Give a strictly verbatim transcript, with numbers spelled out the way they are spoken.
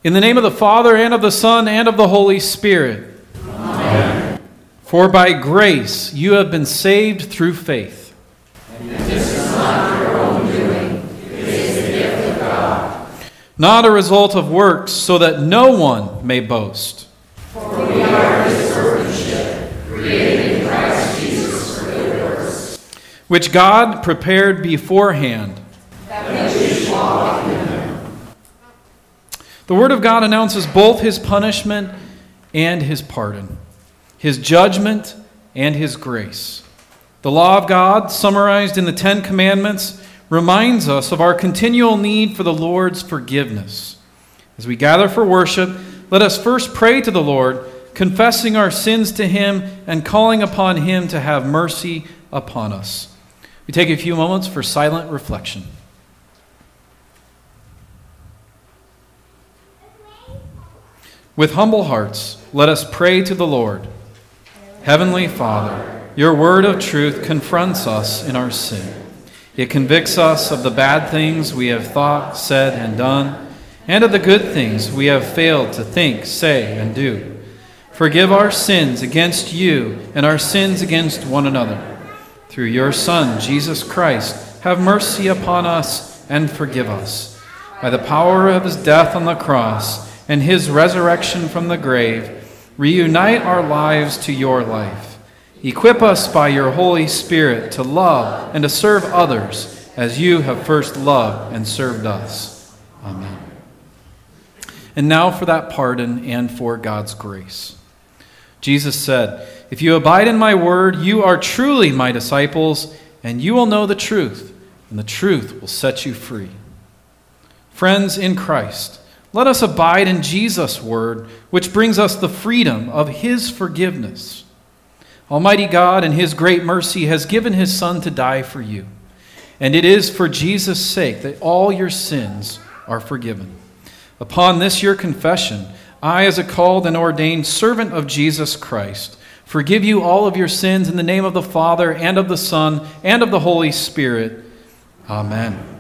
In the name of the Father, and of the Son, and of the Holy Spirit. Amen. For by grace you have been saved through faith. And this is not your own doing, it is the gift of God. Not a result of works, so that no one may boast. For we are his workmanship, created in Christ Jesus for good works, which God prepared beforehand, that we should walk in them. The Word of God announces both his punishment and his pardon, his judgment and his grace. The law of God, summarized in the Ten Commandments, reminds us of our continual need for the Lord's forgiveness. As we gather for worship, let us first pray to the Lord, confessing our sins to him and calling upon him to have mercy upon us. We take a few moments for silent reflection. With humble hearts, let us pray to the Lord. Heavenly Father, your word of truth confronts us in our sin. It convicts us of the bad things we have thought, said, and done, and of the good things we have failed to think, say, and do. Forgive our sins against you and our sins against one another. Through your Son, Jesus Christ, have mercy upon us and forgive us. By the power of his death on the cross and his resurrection from the grave, reunite our lives to your life. Equip us by your Holy Spirit to love and to serve others as you have first loved and served us. Amen. And now for that pardon and for God's grace. Jesus said, "If you abide in my word, you are truly my disciples, and you will know the truth, and the truth will set you free." Friends in Christ, let us abide in Jesus' word, which brings us the freedom of his forgiveness. Almighty God, in his great mercy, has given his Son to die for you, and it is for Jesus' sake that all your sins are forgiven. Upon this your confession, I, as a called and ordained servant of Jesus Christ, forgive you all of your sins in the name of the Father, and of the Son, and of the Holy Spirit. Amen.